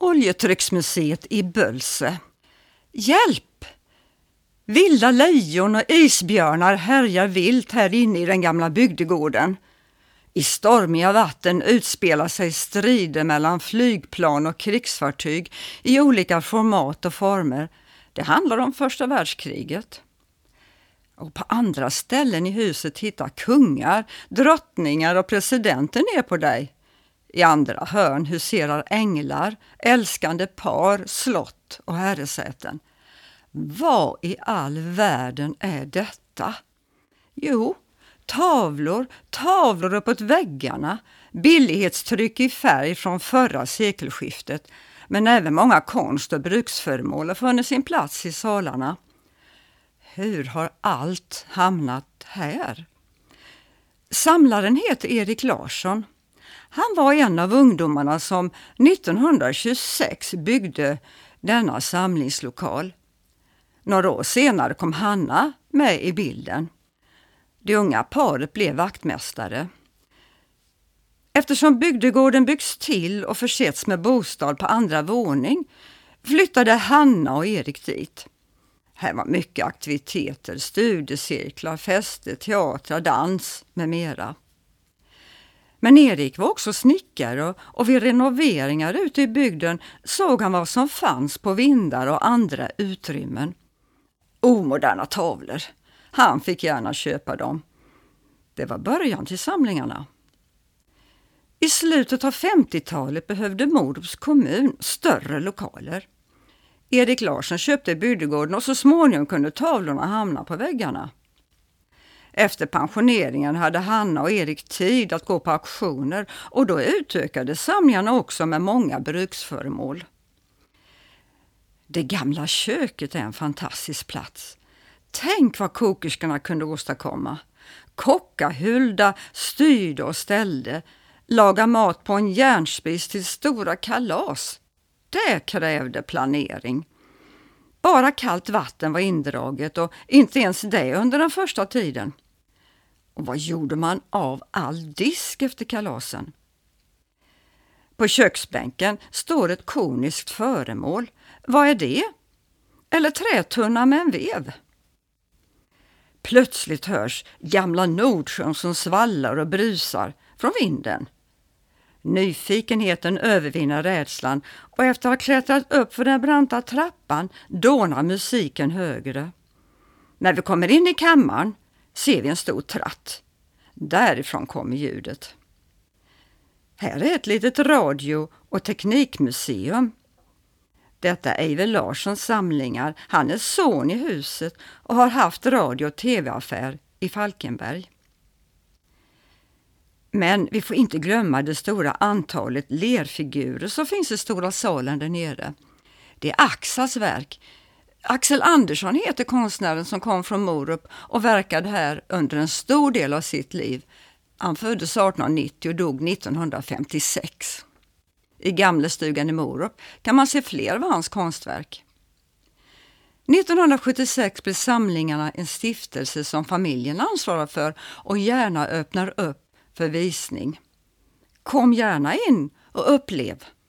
Oljetrycksmuseet i Bölse. Hjälp! Vilda lejon och isbjörnar härjar vilt här inne i den gamla bygdegården. I stormiga vatten utspelar sig strider mellan flygplan och krigsfartyg i olika format och former. Det handlar om första världskriget. Och på andra ställen i huset hittar kungar, drottningar och presidenter ner på dig. I andra hörn huserar änglar, älskande par, slott och herresäten. Vad i all världen är detta? Jo, tavlor uppåt väggarna, billighetstryck i färg från förra sekelskiftet, men även många konst- och bruksföremål har funnit sin plats i salarna. Hur har allt hamnat här? Samlaren heter Erik Larsson. Han var en av ungdomarna som 1926 byggde denna samlingslokal. Några år senare kom Hanna med i bilden. Det unga paret blev vaktmästare. Eftersom bygdegården byggs till och försetts med bostad på andra våning flyttade Hanna och Erik dit. Här var mycket aktiviteter, studiecirklar, fester, teatrar, dans med mera. Men Erik var också snickare och vid renoveringar ute i bygden såg han vad som fanns på vindar och andra utrymmen. Omoderna tavlor. Han fick gärna köpa dem. Det var början till samlingarna. I slutet av 50-talet behövde Morups kommun större lokaler. Erik Larsson köpte bygdegården och så småningom kunde tavlorna hamna på väggarna. Efter pensioneringen hade Hanna och Erik tid att gå på auktioner och då utökade samlingarna också med många bruksföremål. Det gamla köket är en fantastisk plats. Tänk vad kokerskorna kunde åstadkomma. Koka, hulda, styrde och ställde. Laga mat på en järnspis till stora kalas. Det krävde planering. Bara kallt vatten var indraget och inte ens det under den första tiden. Och vad gjorde man av all disk efter kalasen? På köksbänken står ett koniskt föremål. Vad är det? Eller trätunna med en vev? Plötsligt hörs gamla Nordsjön som svallar och brusar från vinden. Nyfikenheten övervinner rädslan och efter att ha klättrat upp för den branta trappan dånar musiken högre. När vi kommer in i kammaren ser vi en stor tratt. Därifrån kommer ljudet. Här är ett litet radio- och teknikmuseum. Detta är Eivind Larssons samlingar. Han är son i huset och har haft radio- och tv-affär i Falkenberg. Men vi får inte glömma det stora antalet lerfigurer som finns i stora salen där nere. Det är Axels verk. Axel Andersson heter konstnären som kom från Morup och verkade här under en stor del av sitt liv. Han föddes 1890 och dog 1956. I Gamlestugan i Morup kan man se fler av hans konstverk. 1976 blev samlingarna en stiftelse som familjen ansvarar för och gärna öppnar upp för visning. Kom gärna in och upplev!